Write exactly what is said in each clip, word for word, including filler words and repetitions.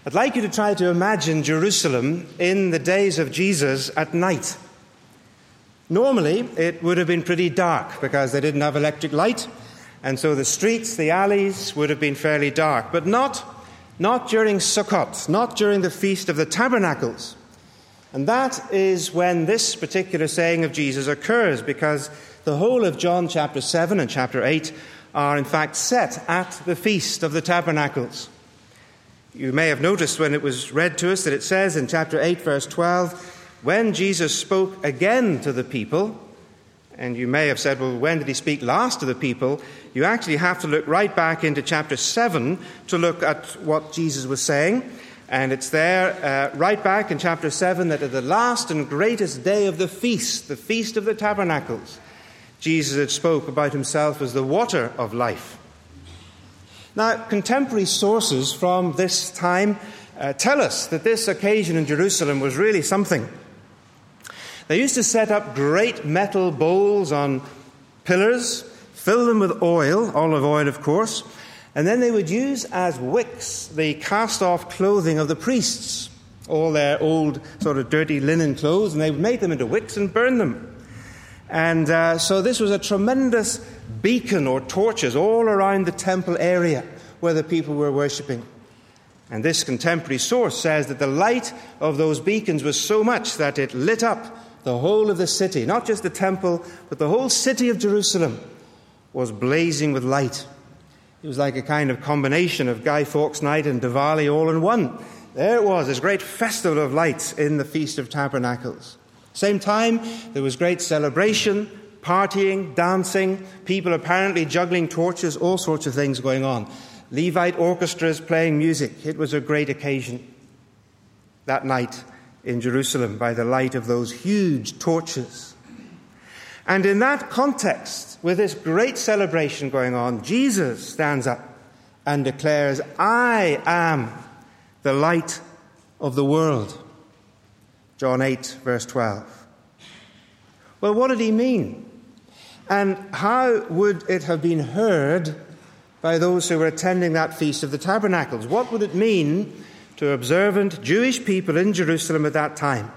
I'd like you to try to imagine Jerusalem in the days of Jesus at night. Normally, it would have been pretty dark because they didn't have electric light, and so the streets, the alleys would have been fairly dark. But not, not during Sukkot, not during the Feast of the Tabernacles. And that is when this particular saying of Jesus occurs, because the whole of John chapter seven and chapter eight are in fact set at the Feast of the Tabernacles. You may have noticed when it was read to us that it says in chapter eight, verse twelve, when Jesus spoke again to the people, and you may have said, well, when did he speak last to the people? You actually have to look right back into chapter seven to look at what Jesus was saying. And it's there, uh, right back in chapter seven, that at the last and greatest day of the feast, the Feast of the Tabernacles, Jesus had spoke about himself as the water of life. Now, contemporary sources from this time uh, tell us that this occasion in Jerusalem was really something. They used to set up great metal bowls on pillars, fill them with oil, olive oil of course, and then they would use as wicks the cast-off clothing of the priests, all their old sort of dirty linen clothes, and they would make them into wicks and burn them. And uh, so this was a tremendous beacon or torches all around the temple area where the people were worshipping. And this contemporary source says that the light of those beacons was so much that it lit up the whole of the city, not just the temple, but the whole city of Jerusalem was blazing with light. It was like a kind of combination of Guy Fawkes Night and Diwali all in one. There it was, this great festival of lights in the Feast of Tabernacles. Same time, there was great celebration, partying, dancing, people apparently juggling torches, all sorts of things going on. Levite orchestras playing music. It was a great occasion that night in Jerusalem by the light of those huge torches. And in that context, with this great celebration going on, Jesus stands up and declares, I am the light of the world. John eight, verse twelve. Well, what did he mean? And how would it have been heard by those who were attending that Feast of the Tabernacles? What would it mean to observant Jewish people in Jerusalem at that time?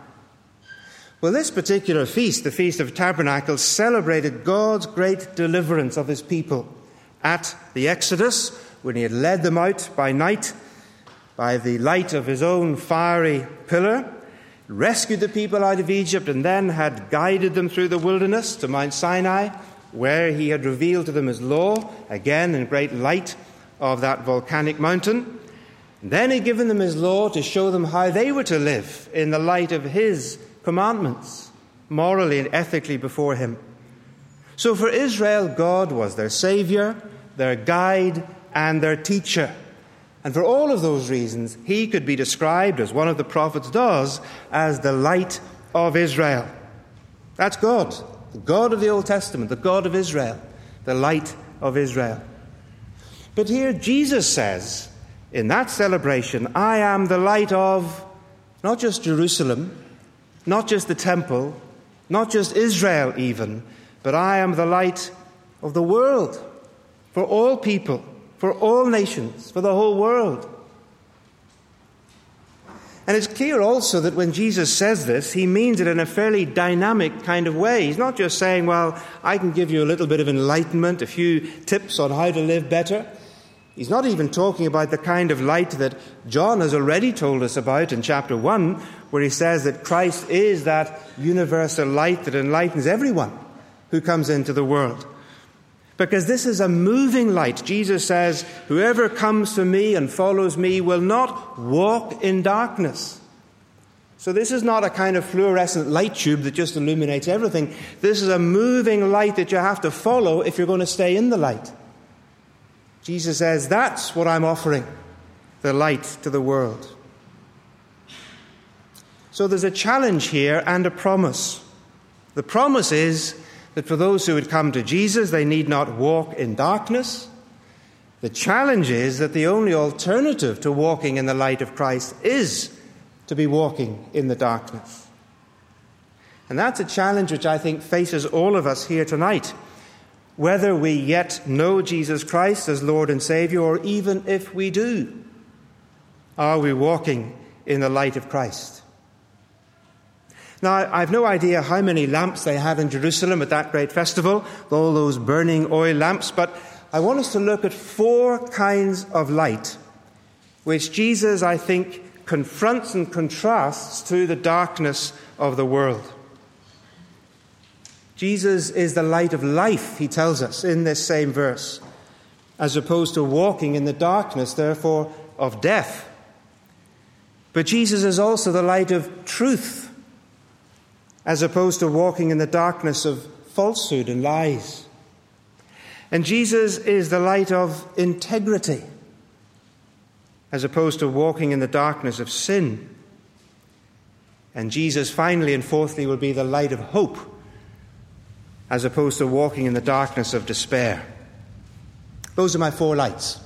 Well, this particular feast, the Feast of Tabernacles, celebrated God's great deliverance of his people at the Exodus, when he had led them out by night by the light of his own fiery pillar, rescued the people out of Egypt, and then had guided them through the wilderness to Mount Sinai, where he had revealed to them his law, again in great light of that volcanic mountain. And then he'd given them his law to show them how they were to live in the light of his commandments, morally and ethically before him. So for Israel, God was their Savior, their guide, and their teacher. And for all of those reasons, he could be described, as one of the prophets does, as the light of Israel. That's God, the God of the Old Testament, the God of Israel, the light of Israel. But here Jesus says, in that celebration, I am the light of not just Jerusalem, not just the temple, not just Israel even, but I am the light of the world, for all people, for all nations, for the whole world. And it's clear also that when Jesus says this, he means it in a fairly dynamic kind of way. He's not just saying, well, I can give you a little bit of enlightenment, a few tips on how to live better. He's not even talking about the kind of light that John has already told us about in chapter one, where he says that Christ is that universal light that enlightens everyone who comes into the world. Because this is a moving light. Jesus says, whoever comes to me and follows me will not walk in darkness. So this is not a kind of fluorescent light tube that just illuminates everything. This is a moving light that you have to follow if you're going to stay in the light. Jesus says, that's what I'm offering, the light to the world. So there's a challenge here and a promise. The promise is that for those who would come to Jesus, they need not walk in darkness. The challenge is that the only alternative to walking in the light of Christ is to be walking in the darkness. And that's a challenge which I think faces all of us here tonight, whether we yet know Jesus Christ as Lord and Savior, or even if we do. Are we walking in the light of Christ? Now, I've no idea how many lamps they had in Jerusalem at that great festival, all those burning oil lamps, but I want us to look at four kinds of light, which Jesus, I think, confronts and contrasts to the darkness of the world. Jesus is the light of life, he tells us in this same verse, as opposed to walking in the darkness, therefore, of death. But Jesus is also the light of truth, as opposed to walking in the darkness of falsehood and lies. And Jesus is the light of integrity, as opposed to walking in the darkness of sin. And Jesus, finally and fourthly, will be the light of hope, as opposed to walking in the darkness of despair. Those are my four lights.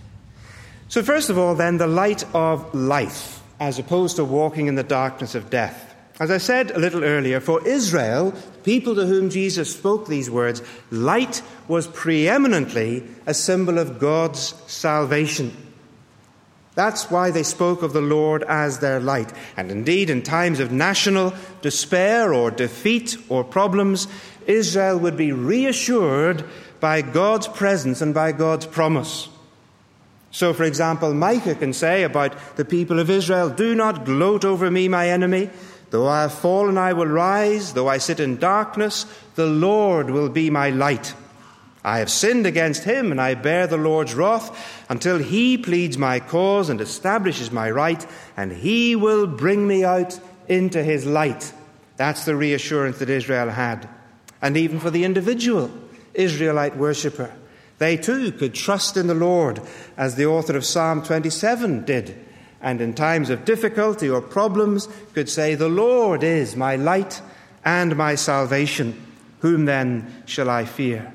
So first of all, then, the light of life, as opposed to walking in the darkness of death. As I said a little earlier, for Israel, people to whom Jesus spoke these words, light was preeminently a symbol of God's salvation. That's why they spoke of the Lord as their light. And indeed, in times of national despair or defeat or problems, Israel would be reassured by God's presence and by God's promise. So, for example, Micah can say about the people of Israel, "Do not gloat over me, my enemy. Though I have fallen, I will rise. Though I sit in darkness, the Lord will be my light. I have sinned against him, and I bear the Lord's wrath until he pleads my cause and establishes my right, and he will bring me out into his light." That's the reassurance that Israel had. And even for the individual Israelite worshipper, they too could trust in the Lord, as the author of Psalm twenty-seven did, and in times of difficulty or problems could say, "The Lord is my light and my salvation. Whom then shall I fear?"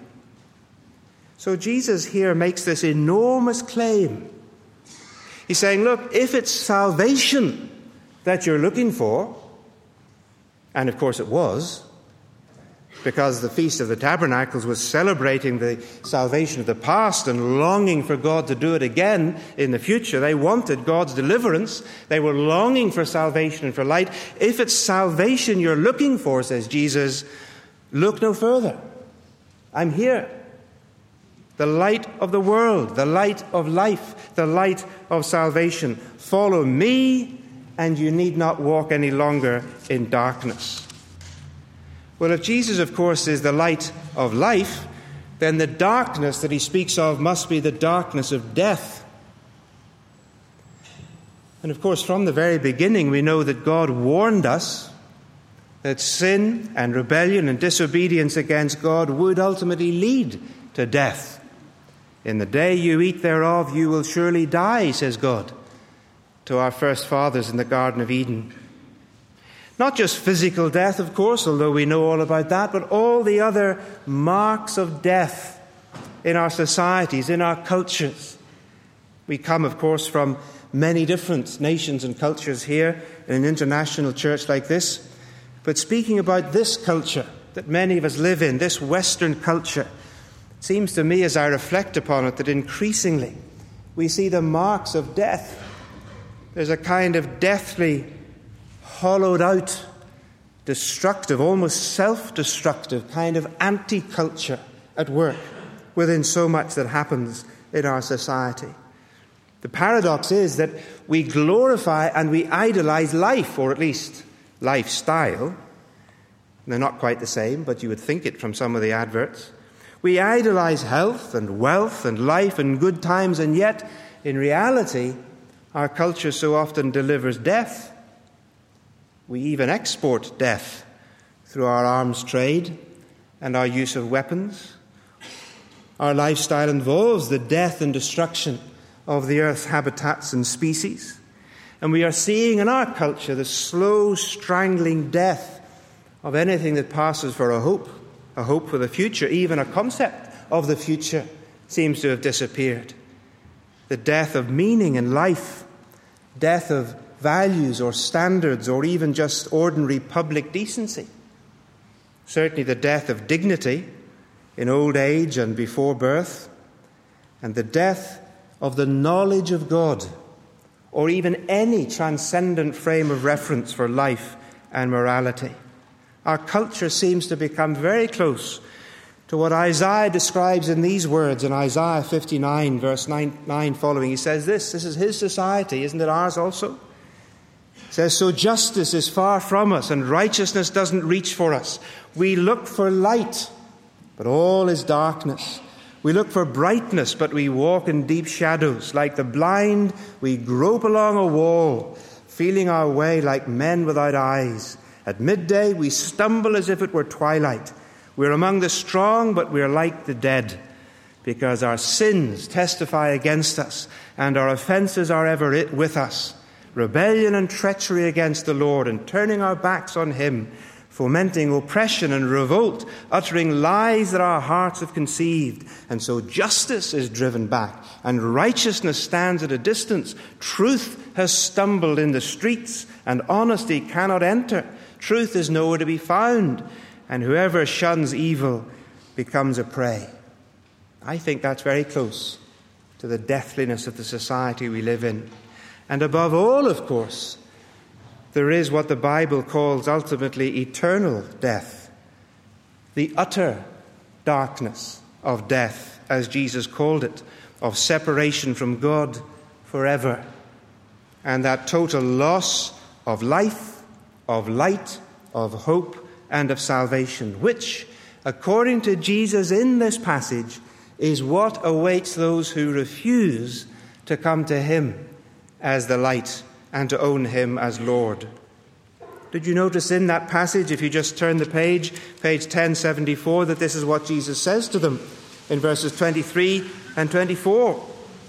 So Jesus here makes this enormous claim. He's saying, look, if it's salvation that you're looking for, and of course it was, because the Feast of the Tabernacles was celebrating the salvation of the past and longing for God to do it again in the future. They wanted God's deliverance. They were longing for salvation and for light. If it's salvation you're looking for, says Jesus, look no further. I'm here. The light of the world, the light of life, the light of salvation. Follow me, and you need not walk any longer in darkness. Well, if Jesus, of course, is the light of life, then the darkness that he speaks of must be the darkness of death. And of course, from the very beginning, we know that God warned us that sin and rebellion and disobedience against God would ultimately lead to death. "In the day you eat thereof, you will surely die," says God to our first fathers in the Garden of Eden. Not just physical death, of course, although we know all about that, but all the other marks of death in our societies, in our cultures. We come, of course, from many different nations and cultures here in an international church like this. But speaking about this culture that many of us live in, this Western culture, it seems to me as I reflect upon it that increasingly we see the marks of death. There's a kind of deathly, hollowed out, destructive, almost self-destructive kind of anti-culture at work within so much that happens in our society. The paradox is that we glorify and we idolize life, or at least lifestyle. They're not quite the same, but you would think it from some of the adverts. We idolize health and wealth and life and good times, and yet, in reality, our culture so often delivers death. We even export death through our arms trade and our use of weapons. Our lifestyle involves the death and destruction of the earth's habitats and species. And we are seeing in our culture the slow strangling death of anything that passes for a hope, a hope for the future. Even a concept of the future seems to have disappeared. The death of meaning in life, death of values or standards or even just ordinary public decency. Certainly the death of dignity in old age and before birth, and the death of the knowledge of God, or even any transcendent frame of reference for life and morality. Our culture seems to become very close to what Isaiah describes in these words in Isaiah fifty-nine, verse nine, nine following. He says this, this is his society, isn't it ours also? He says, so justice is far from us and righteousness doesn't reach for us. We look for light, but all is darkness. We look for brightness, but we walk in deep shadows. Like the blind, we grope along a wall, feeling our way like men without eyes. At midday, we stumble as if it were twilight. We're among the strong, but we're like the dead, because our sins testify against us, and our offenses are ever with us. Rebellion and treachery against the Lord, and turning our backs on him, fomenting oppression and revolt, uttering lies that our hearts have conceived. And so justice is driven back, and righteousness stands at a distance. Truth has stumbled in the streets, and honesty cannot enter. Truth is nowhere to be found, and whoever shuns evil becomes a prey. I think that's very close to the deathliness of the society we live in. And above all, of course, there is what the Bible calls ultimately eternal death, the utter darkness of death, as Jesus called it, of separation from God forever, and that total loss of life, of light, of hope, and of salvation, which, according to Jesus in this passage, is what awaits those who refuse to come to him as the light and to own him as Lord. Did you notice in that passage, if you just turn the page, page ten seventy-four, that this is what Jesus says to them in verses twenty-three and twenty-four?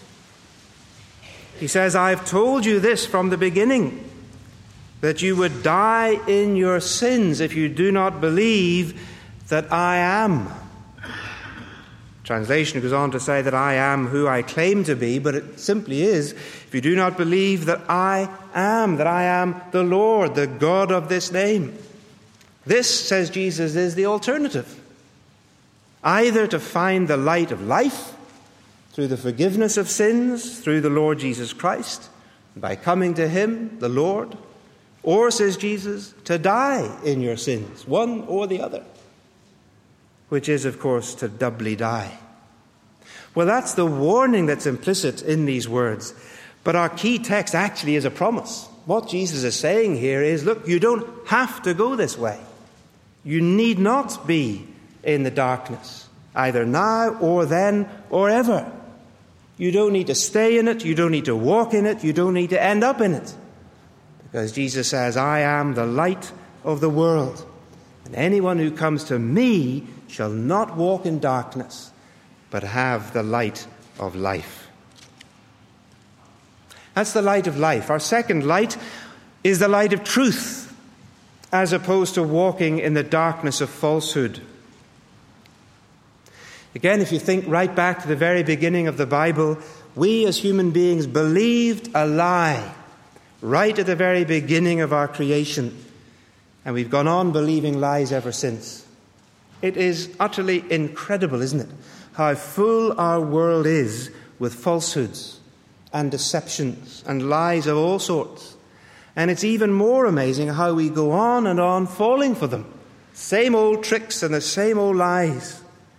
He says, I've told you this from the beginning, that you would die in your sins if you do not believe that I am. Translation goes on to say that I am who I claim to be, but it simply is, if you do not believe that I am, that I am the Lord, the God of this name. This, says Jesus, is the alternative. Either to find the light of life through the forgiveness of sins, through the Lord Jesus Christ, by coming to him, the Lord, or, says Jesus, to die in your sins, one or the other, which is, of course, to doubly die. Well, that's the warning that's implicit in these words. But our key text actually is a promise. What Jesus is saying here is, look, you don't have to go this way. You need not be in the darkness, either now or then or ever. You don't need to stay in it. You don't need to walk in it. You don't need to end up in it. Because Jesus says, I am the light of the world. And anyone who comes to me shall not walk in darkness, but have the light of life. That's the light of life. Our second light is the light of truth, as opposed to walking in the darkness of falsehood. Again, if you think right back to the very beginning of the Bible, we as human beings believed a lie right at the very beginning of our creation. And we've gone on believing lies ever since. It is utterly incredible, isn't it, how full our world is with falsehoods and deceptions and lies of all sorts. And it's even more amazing how we go on and on falling for them. Same old tricks and the same old lies.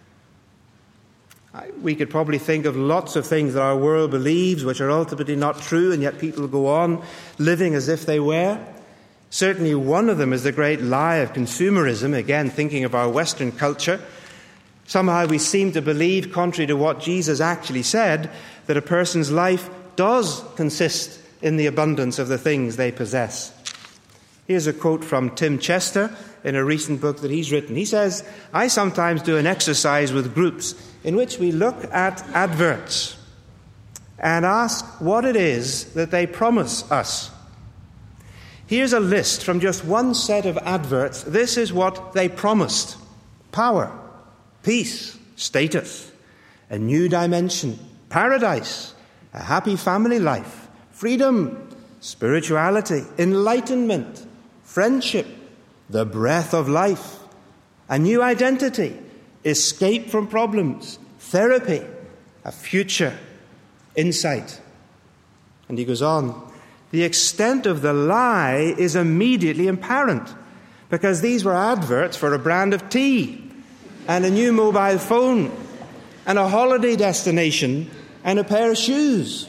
We could probably think of lots of things that our world believes which are ultimately not true, and yet people go on living as if they were. Certainly one of them is the great lie of consumerism, again thinking of our Western culture. Somehow we seem to believe, contrary to what Jesus actually said, that a person's life does consist in the abundance of the things they possess. Here's a quote from Tim Chester in a recent book that he's written. He says, I sometimes do an exercise with groups in which we look at adverts and ask what it is that they promise us. Here's a list from just one set of adverts. This is what they promised: power, peace, status, a new dimension, paradise, a happy family life, freedom, spirituality, enlightenment, friendship, the breath of life, a new identity, escape from problems, therapy, a future, insight. And he goes on, the extent of the lie is immediately apparent, because these were adverts for a brand of tea and a new mobile phone and a holiday destination and a pair of shoes.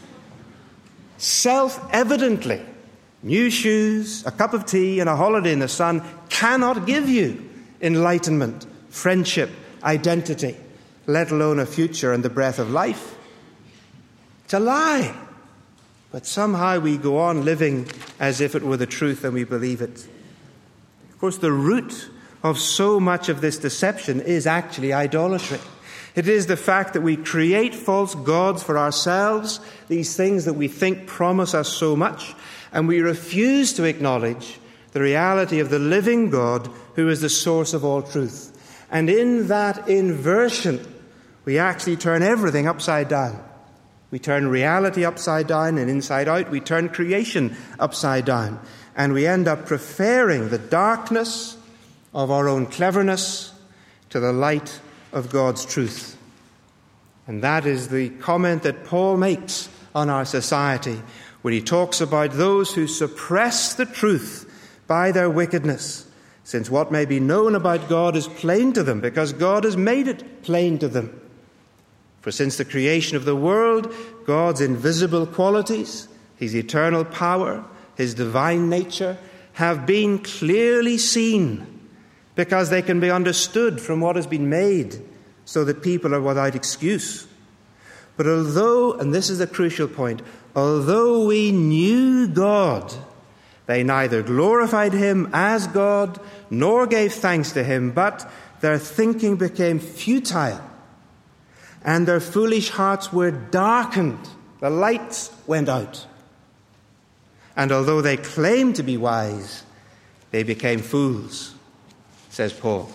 Self-evidently, new shoes, a cup of tea, and a holiday in the sun cannot give you enlightenment, friendship, identity, let alone a future and the breath of life. It's a lie. But somehow we go on living as if it were the truth and we believe it. Of course, the root of so much of this deception is actually idolatry. It is the fact that we create false gods for ourselves, these things that we think promise us so much, and we refuse to acknowledge the reality of the living God who is the source of all truth. And in that inversion, we actually turn everything upside down. We turn reality upside down and inside out. We turn creation upside down. And we end up preferring the darkness of our own cleverness to the light of God's truth. And that is the comment that Paul makes on our society when he talks about those who suppress the truth by their wickedness, since what may be known about God is plain to them, because God has made it plain to them. For since the creation of the world, God's invisible qualities, his eternal power, his divine nature, have been clearly seen, because they can be understood from what has been made, so that people are without excuse. But although, and this is the crucial point, although we knew God, they neither glorified him as God nor gave thanks to him, but their thinking became futile, and their foolish hearts were darkened. The lights went out. And although they claimed to be wise, they became fools, says Paul.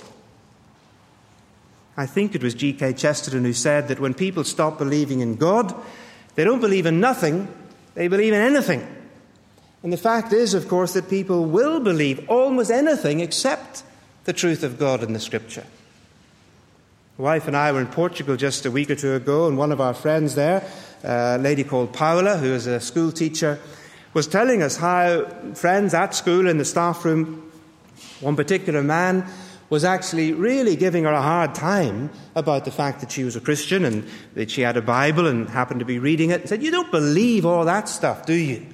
I think it was G K Chesterton who said that when people stop believing in God, they don't believe in nothing, they believe in anything. And the fact is, of course, that people will believe almost anything except the truth of God in the Scripture. My wife and I were in Portugal just a week or two ago, and one of our friends there, a lady called Paula, who is a school teacher, was telling us how friends at school in the staff room, one particular man was actually really giving her a hard time about the fact that she was a Christian and that she had a Bible and happened to be reading it, and said, "You don't believe all that stuff, do you?"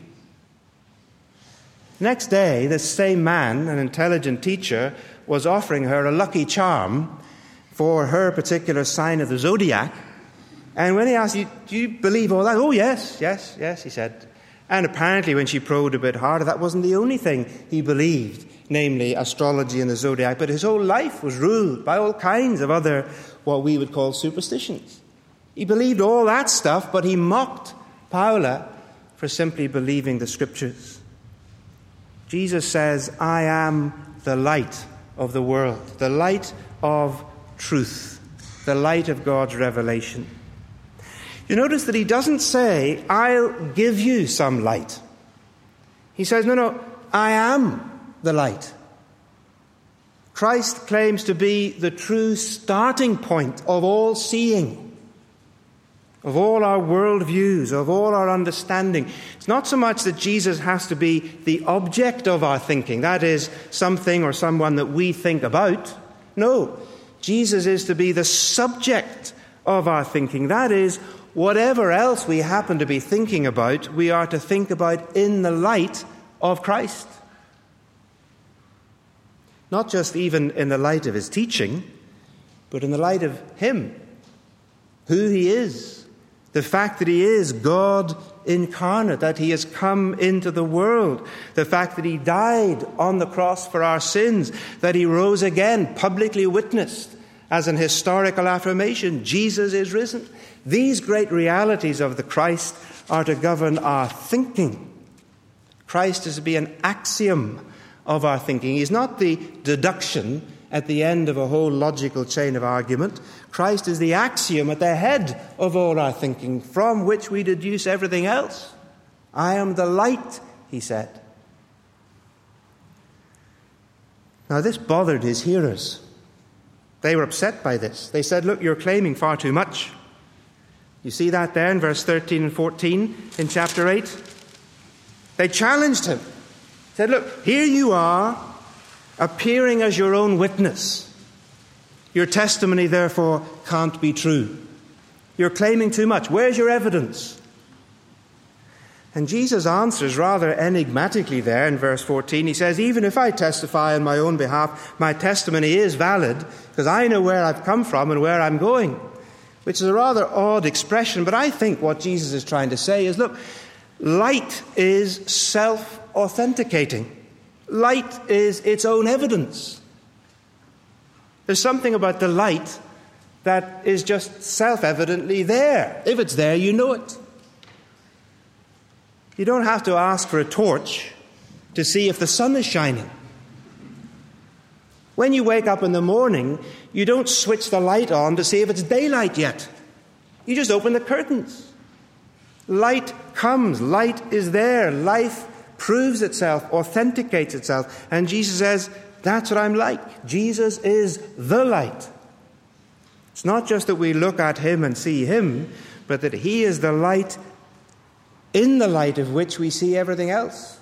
Next day, this same man, an intelligent teacher, was offering her a lucky charm for her particular sign of the zodiac. And when he asked, "Do you believe all that?" "Oh, yes, yes, yes," he said. And apparently when she probed a bit harder, that wasn't the only thing he believed, namely astrology and the zodiac, but his whole life was ruled by all kinds of other, what we would call superstitions. He believed all that stuff, but he mocked Paula for simply believing the Scriptures. Jesus says, "I am the light of the world," the light of truth, the light of God's revelation. You notice that he doesn't say, "I'll give you some light." He says, no, no, I am the light. Christ claims to be the true starting point of all seeing, of all our worldviews, of all our understanding. It's not so much that Jesus has to be the object of our thinking, that is, something or someone that we think about. No, Jesus is to be the subject of our thinking. That is, whatever else we happen to be thinking about, we are to think about in the light of Christ. Not just even in the light of his teaching, but in the light of him, who he is, the fact that he is God incarnate, that he has come into the world, the fact that he died on the cross for our sins, that he rose again, publicly witnessed as an historical affirmation, Jesus is risen. These great realities of the Christ are to govern our thinking. Christ is to be an axiom of our thinking. He's not the deduction at the end of a whole logical chain of argument. Christ is the axiom at the head of all our thinking, from which we deduce everything else. I am the light, he said. Now this bothered his hearers. They were upset by this. They said, "Look, you're claiming far too much." You see that there in verse thirteen and fourteen in chapter eight? They challenged him. Said, look, here you are, appearing as your own witness. Your testimony, therefore, can't be true. You're claiming too much. Where's your evidence? And Jesus answers rather enigmatically there in verse fourteen. He says, even if I testify on my own behalf, my testimony is valid because I know where I've come from and where I'm going, which is a rather odd expression. But I think what Jesus is trying to say is, look, light is self-authenticating. Light is its own evidence. There's something about the light that is just self-evidently there. If it's there, you know it. You don't have to ask for a torch to see if the sun is shining. When you wake up in the morning, you don't switch the light on to see if it's daylight yet. You just open the curtains. Light comes. Light is there. Life proves itself, authenticates itself. And Jesus says, that's what I'm like. Jesus is the light. It's not just that we look at him and see him, but that he is the light in the light of which we see everything else.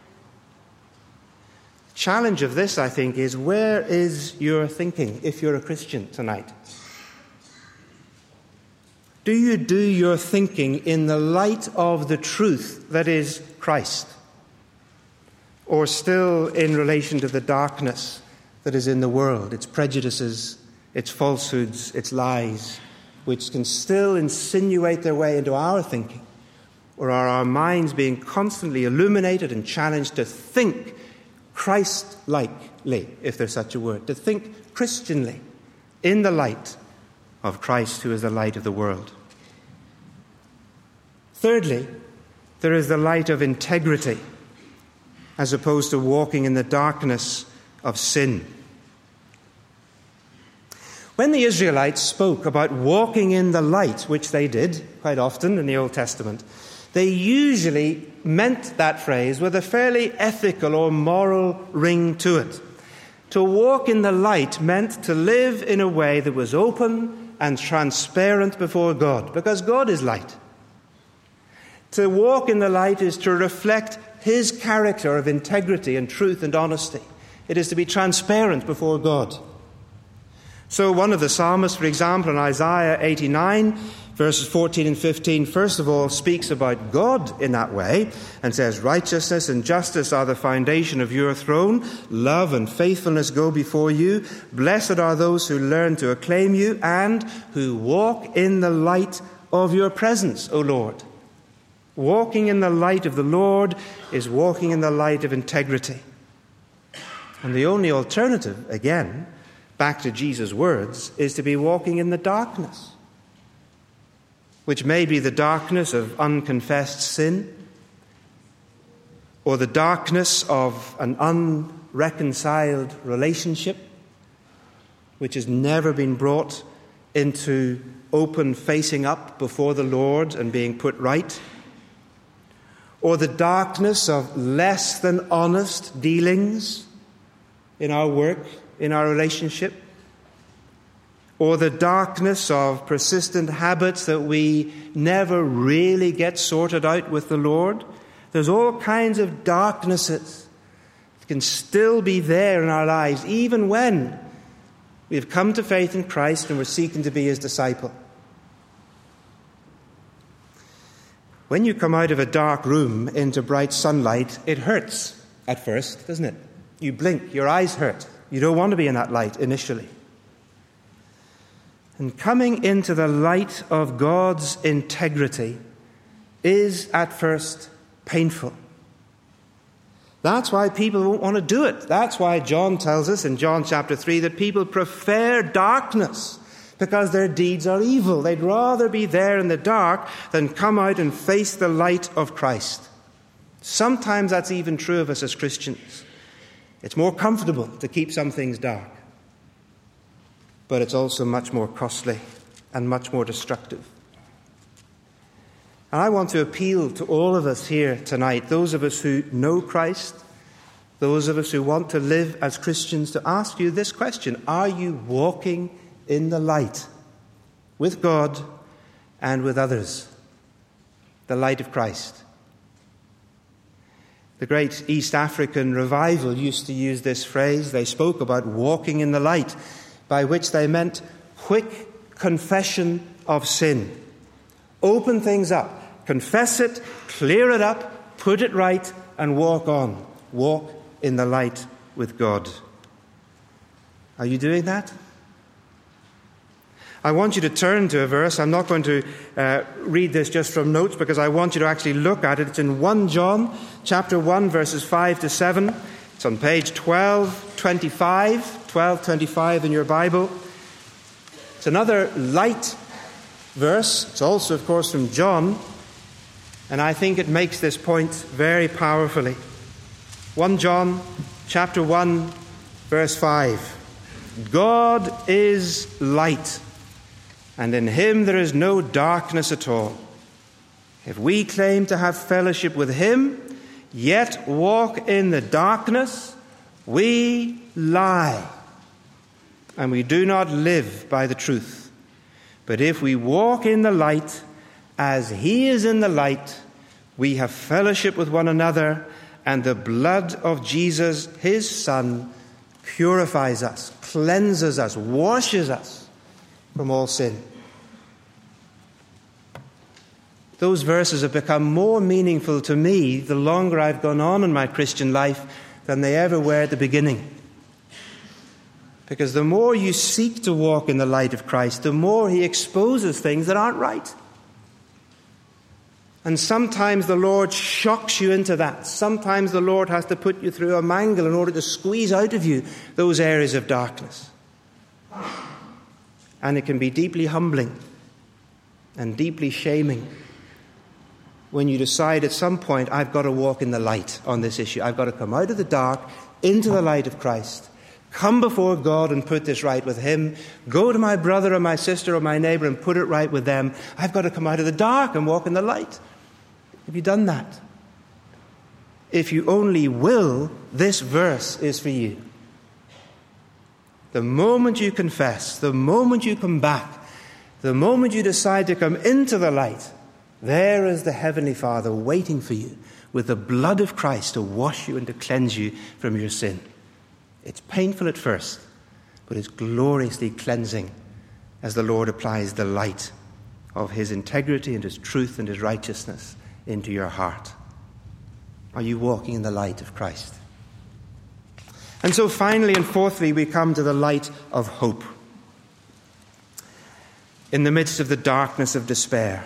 The challenge of this, I think, is where is your thinking if you're a Christian tonight? Do you do your thinking in the light of the truth that is Christ? Or still in relation to the darkness that is in the world, its prejudices, its falsehoods, its lies, which can still insinuate their way into our thinking? Or are our minds being constantly illuminated and challenged to think Christ-likely, if there's such a word, to think Christianly in the light of Christ, who is the light of the world? Thirdly, there is the light of integrity, as opposed to walking in the darkness of sin. When the Israelites spoke about walking in the light, which they did quite often in the Old Testament, they usually meant that phrase with a fairly ethical or moral ring to it. To walk in the light meant to live in a way that was open and transparent before God, because God is light. To walk in the light is to reflect his character of integrity and truth and honesty. It is to be transparent before God. So one of the psalmists, for example, in Isaiah eighty-nine, verses fourteen and fifteen, first of all speaks about God in that way and says, righteousness and justice are the foundation of your throne. Love and faithfulness go before you. Blessed are those who learn to acclaim you and who walk in the light of your presence, O Lord. Walking in the light of the Lord is walking in the light of integrity. And the only alternative, again, back to Jesus' words, is to be walking in the darkness, which may be the darkness of unconfessed sin, or the darkness of an unreconciled relationship, which has never been brought into open facing up before the Lord and being put right, or the darkness of less than honest dealings in our work, in our relationship, or the darkness of persistent habits that we never really get sorted out with the Lord. There's all kinds of darknesses that can still be there in our lives, even when we've come to faith in Christ and we're seeking to be his disciple. When you come out of a dark room into bright sunlight, it hurts at first, doesn't it? You blink, your eyes hurt. You don't want to be in that light initially. And coming into the light of God's integrity is at first painful. That's why people won't want to do it. That's why John tells us in John chapter three that people prefer darkness because their deeds are evil. They'd rather be there in the dark than come out and face the light of Christ. Sometimes that's even true of us as Christians. It's more comfortable to keep some things dark, but it's also much more costly and much more destructive. And I want to appeal to all of us here tonight, those of us who know Christ, those of us who want to live as Christians, to ask you this question: are you walking in the light with God and with others? The light of Christ. The great East African revival used to use this phrase. They spoke about walking in the light, by which they meant quick confession of sin. Open things up, confess it, clear it up, put it right, and walk on. Walk in the light with God. Are you doing that? I want you to turn to a verse. I'm not going to uh, read this just from notes, because I want you to actually look at it. It's in First John chapter one, verses five to seven. It's on page twelve twenty-five, twelve twenty-five in your Bible. It's another light verse. It's also, of course, from John, and I think it makes this point very powerfully. First John chapter one, verse five. God is light, and in him there is no darkness at all. If we claim to have fellowship with him, yet walk in the darkness, we lie, and we do not live by the truth. But if we walk in the light, as he is in the light, we have fellowship with one another, and the blood of Jesus, his Son, purifies us, cleanses us, washes us from all sin. Those verses have become more meaningful to me the longer I've gone on in my Christian life than they ever were at the beginning. Because the more you seek to walk in the light of Christ, the more he exposes things that aren't right. And sometimes the Lord shocks you into that. Sometimes the Lord has to put you through a mangle in order to squeeze out of you those areas of darkness. And it can be deeply humbling and deeply shaming when you decide at some point, I've got to walk in the light on this issue. I've got to come out of the dark into the light of Christ. Come before God and put this right with him. Go to my brother or my sister or my neighbor and put it right with them. I've got to come out of the dark and walk in the light. Have you done that? If you only will, this verse is for you. The moment you confess, the moment you come back, the moment you decide to come into the light, there is the Heavenly Father waiting for you with the blood of Christ to wash you and to cleanse you from your sin. It's painful at first, but it's gloriously cleansing as the Lord applies the light of his integrity and his truth and his righteousness into your heart. Are you walking in the light of Christ? And so finally and fourthly, we come to the light of hope. In the midst of the darkness of despair.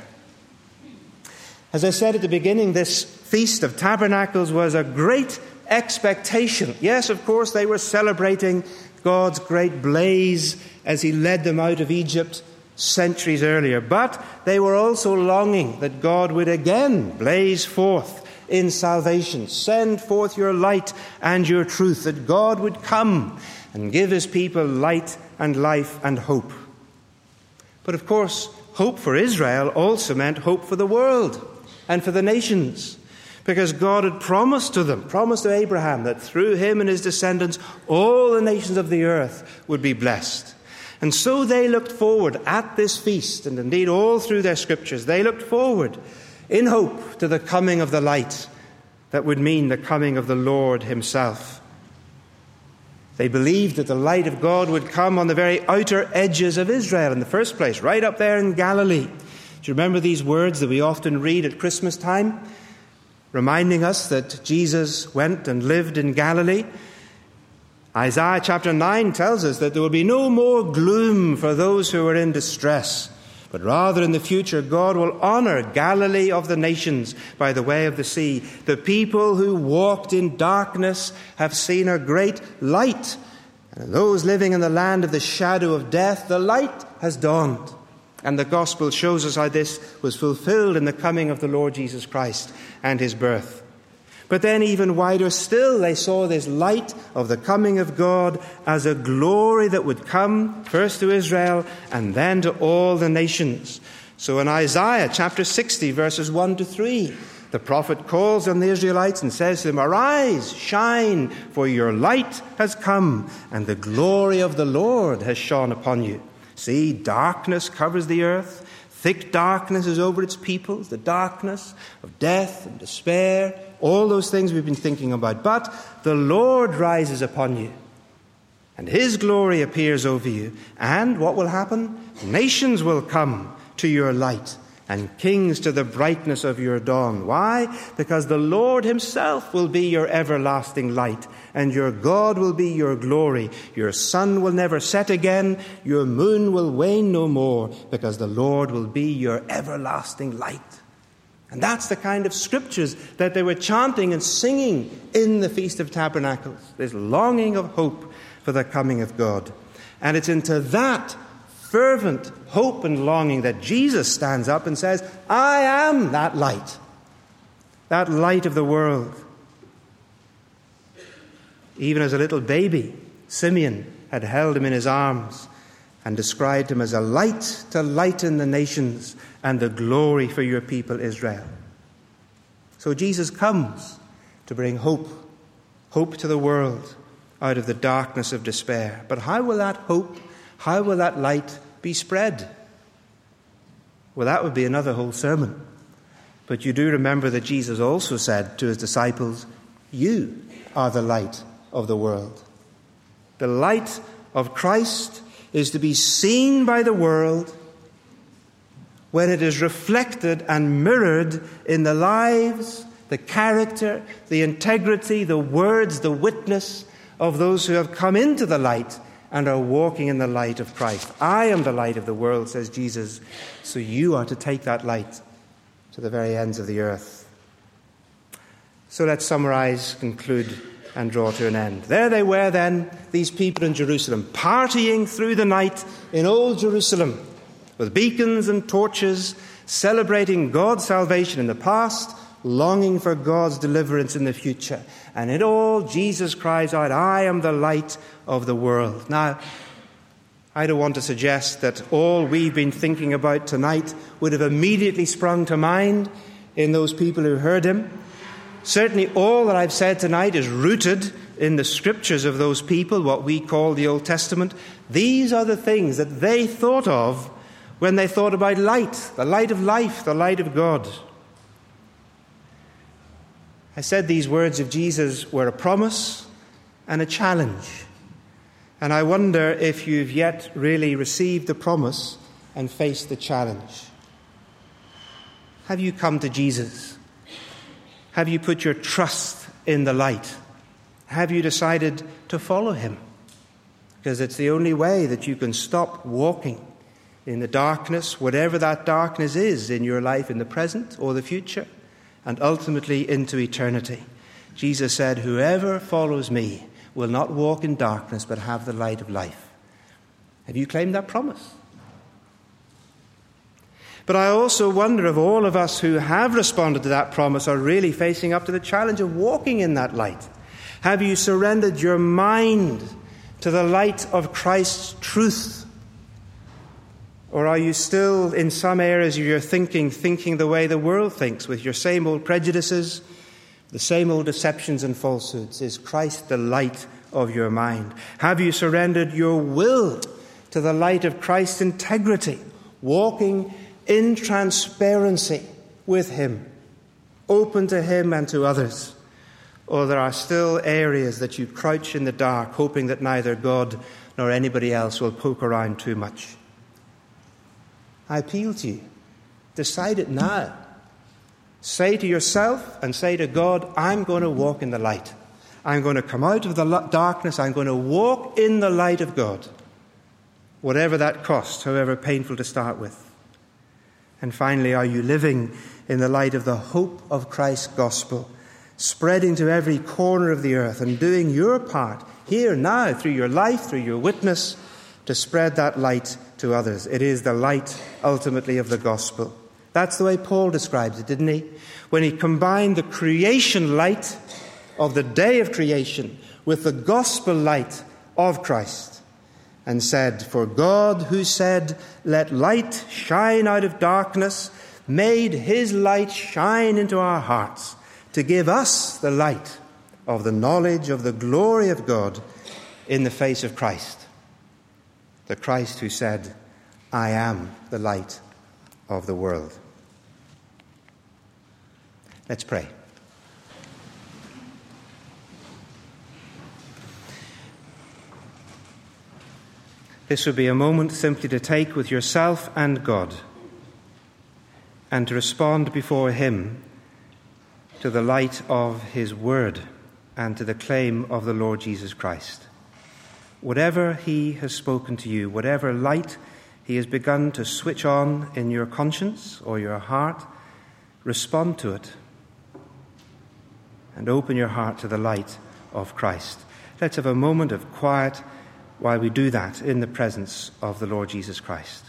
As I said at the beginning, this Feast of Tabernacles was a great expectation. Yes, of course, they were celebrating God's great blaze as he led them out of Egypt centuries earlier. But they were also longing that God would again blaze forth in salvation. Send forth your light and your truth, that God would come and give his people light and life and hope. But of course, hope for Israel also meant hope for the world and for the nations. Because God had promised to them, promised to Abraham, that through him and his descendants, all the nations of the earth would be blessed. And so they looked forward at this feast, and indeed all through their scriptures, they looked forward in hope to the coming of the light that would mean the coming of the Lord himself. They believed that the light of God would come on the very outer edges of Israel in the first place, right up there in Galilee. Do you remember these words that we often read at Christmas time, reminding us that Jesus went and lived in Galilee? Isaiah chapter nine tells us that there will be no more gloom for those who are in distress, but rather in the future God will honor Galilee of the nations by the way of the sea. The people who walked in darkness have seen a great light, and those living in the land of the shadow of death, the light has dawned. And the gospel shows us how this was fulfilled in the coming of the Lord Jesus Christ and his birth. But then even wider still, they saw this light of the coming of God as a glory that would come first to Israel and then to all the nations. So in Isaiah chapter sixty, verses one to three, the prophet calls on the Israelites and says to them, "Arise, shine, for your light has come, and the glory of the Lord has shone upon you. See, darkness covers the earth, Thick darkness is over its peoples, the darkness of death and despair, all those things we've been thinking about. But the Lord rises upon you, and his glory appears over you. And what will happen? Nations will come to your light, and kings to the brightness of your dawn. Why? Because the Lord himself will be your everlasting light, and your God will be your glory. Your sun will never set again, your moon will wane no more, because the Lord will be your everlasting light. And that's the kind of scriptures that they were chanting and singing in the Feast of Tabernacles, this longing of hope for the coming of God. And it's into that fervent hope and longing that Jesus stands up and says, I am that light, that light of the world. Even as a little baby, Simeon had held him in his arms and described him as a light to lighten the nations and the glory for your people Israel. So Jesus comes to bring hope, hope to the world out of the darkness of despair. But how will that hope, how will that light be spread? Well, that would be another whole sermon. But you do remember that Jesus also said to his disciples, you are the light of the world. The light of Christ is to be seen by the world when it is reflected and mirrored in the lives, the character, the integrity, the words, the witness of those who have come into the light and are walking in the light of Christ. I am the light of the world, says Jesus, so you are to take that light to the very ends of the earth. So let's summarize, conclude, and draw to an end. There they were then, these people in Jerusalem, partying through the night in old Jerusalem, with beacons and torches, celebrating God's salvation in the past, longing for God's deliverance in the future. And in all, Jesus cries out, I am the light of the world. Now, I don't want to suggest that all we've been thinking about tonight would have immediately sprung to mind in those people who heard him. Certainly all that I've said tonight is rooted in the scriptures of those people, what we call the Old Testament. These are the things that they thought of when they thought about light, the light of life, the light of God. I said these words of Jesus were a promise and a challenge. And I wonder if you've yet really received the promise and faced the challenge. Have you come to Jesus? Have you put your trust in the light? Have you decided to follow him? Because it's the only way that you can stop walking in the darkness, whatever that darkness is in your life in the present or the future, and ultimately into eternity. Jesus said, whoever follows me will not walk in darkness but have the light of life. Have you claimed that promise? But I also wonder if all of us who have responded to that promise are really facing up to the challenge of walking in that light. Have you surrendered your mind to the light of Christ's truth? Or are you still, in some areas of your thinking, thinking the way the world thinks, with your same old prejudices, the same old deceptions and falsehoods? Is Christ the light of your mind? Have you surrendered your will to the light of Christ's integrity, walking in transparency with him, open to him and to others? Or there are still areas that you crouch in the dark, hoping that neither God nor anybody else will poke around too much? I appeal to you. Decide it now. Say to yourself and say to God, I'm going to walk in the light. I'm going to come out of the darkness. I'm going to walk in the light of God. Whatever that costs, however painful to start with. And finally, are you living in the light of the hope of Christ's gospel, spreading to every corner of the earth and doing your part here now through your life, through your witness, to spread that light to others? It is the light, ultimately, of the gospel. That's the way Paul describes it, didn't he? When he combined the creation light of the day of creation with the gospel light of Christ and said, for God, who said, let light shine out of darkness, made his light shine into our hearts to give us the light of the knowledge of the glory of God in the face of Christ. The Christ who said, I am the light of the world. Let's pray. This would be a moment simply to take with yourself and God and to respond before him to the light of his word and to the claim of the Lord Jesus Christ. Whatever he has spoken to you, whatever light he has begun to switch on in your conscience or your heart, respond to it and open your heart to the light of Christ. Let's have a moment of quiet while we do that in the presence of the Lord Jesus Christ.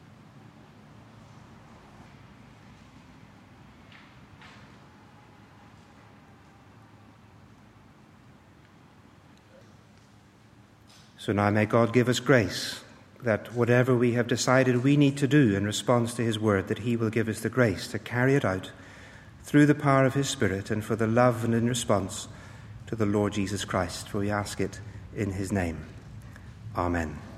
So now may God give us grace that whatever we have decided we need to do in response to his word, that he will give us the grace to carry it out through the power of his Spirit and for the love and in response to the Lord Jesus Christ. For we ask it in his name. Amen.